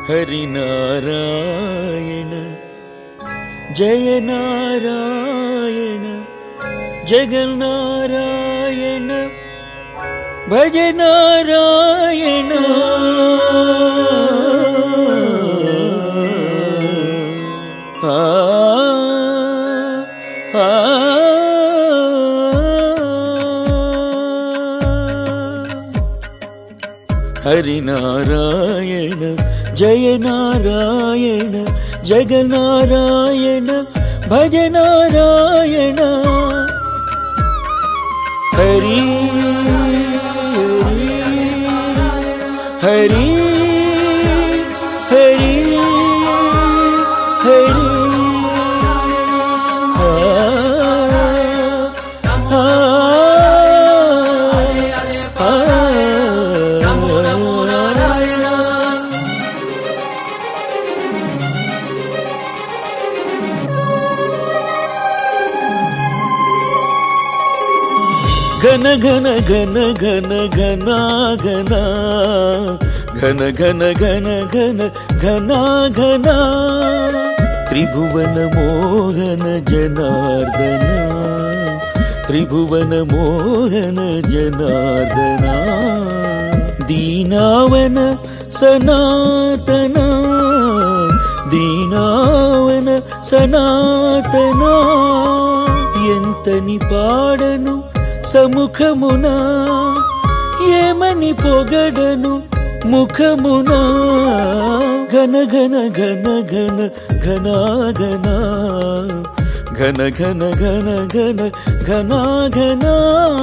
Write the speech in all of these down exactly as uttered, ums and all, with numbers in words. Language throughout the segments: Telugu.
హరినారాయణ జయ నారాయణ జగన్నారాయణ భజ నారాయణ ఆ ఆ హరినారాయణ జయ నారాయణ జగన్నారాయణ భజ నారాయణ హరి హరి హరి హరి ఘన ఘన ఘన ఘన ఘనా ఘనా ఘన ఘన ఘన ఘన ఘనా ఘనా త్రిభువన మోహన జనార్దన త్రిభువన మోహన జనార్దన దీనావన సనాతన దీనావన సనాతన ఎంతని పాడను సముఖమునా ఏమని పొగడను ముఖమునా ఘన ఘన ఘన ఘన ఘనా ఘనా ఘన ఘన ఘన ఘన ఘనా ఘనా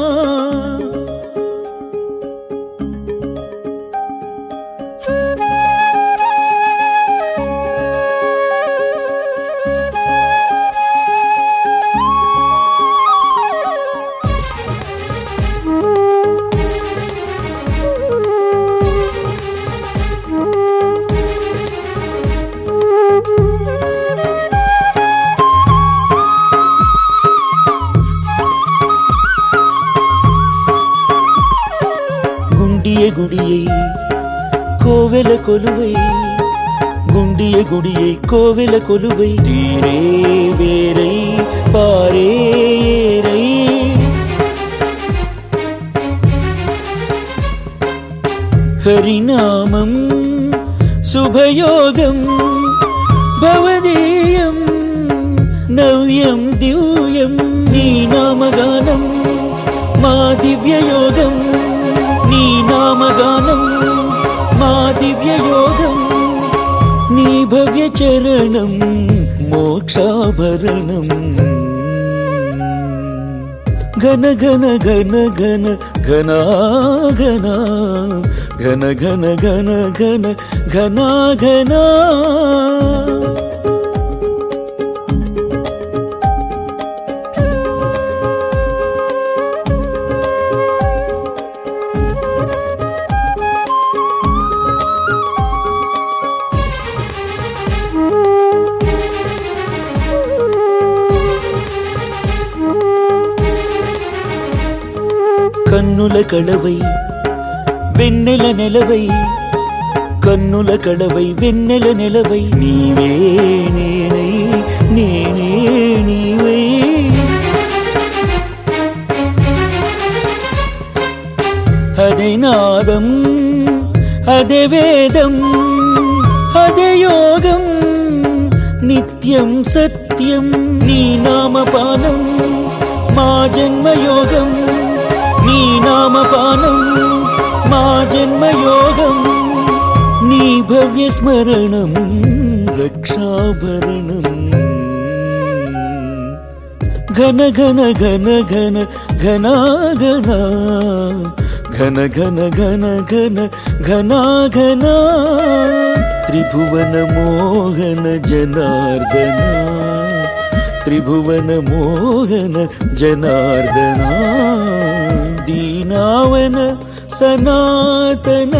గుండియ గుడియై కోవెల కొలువై గుండియ గుడియై కోవెల కొలువై తీరే వేరై పారేరై హరినామం శుభయోగం భవదీయం నవ్యం దివ్యం నీ నామగానం మా దివ్యయోగం నీ నామగానం మా దివ్యయోగం నీ భవ్య చరణం మోక్షాభరణం ఘన ఘన ఘన ఘన ఘనా ఘనా ఘన ఘన ఘన ఘన ఘనా ఘనా కన్నుల కళవై వెన్నెల నెలవై కన్నుల కళవై వెన్నెల నెలవై నీవే నేనై నేనే నీవై అదే నాదం అదే వేదం అదే యోగం నిత్యం సత్యం నీ నామపానం మా జన్మయోగం నీ నామపానం మా జన్మయోగం నీ భవ్య స్మరణం రక్షాభరణం ఘన ఘన ఘన ఘన ఘనా ఘనా ఘన ఘన ఘన ఘన ఘనా ఘనా త్రిభువన మోహన జనార్దన త్రిభువన మోహన జనార్దన దీనావన సనాతన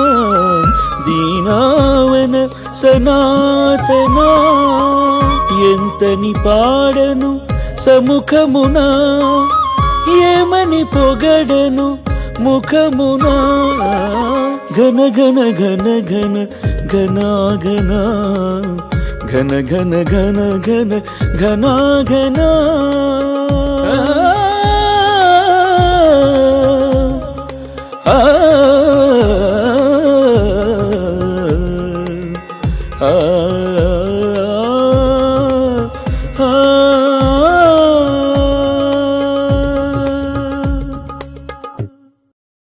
దీనావన సనాతన ఎంతని పాడను సముఖమునా ఏమని పొగడను ముఖమునా ఘన ఘన ఘన ఘన ఘనా ఘనా ఘన ఘన ఘన ఘన ఘనా ఘనా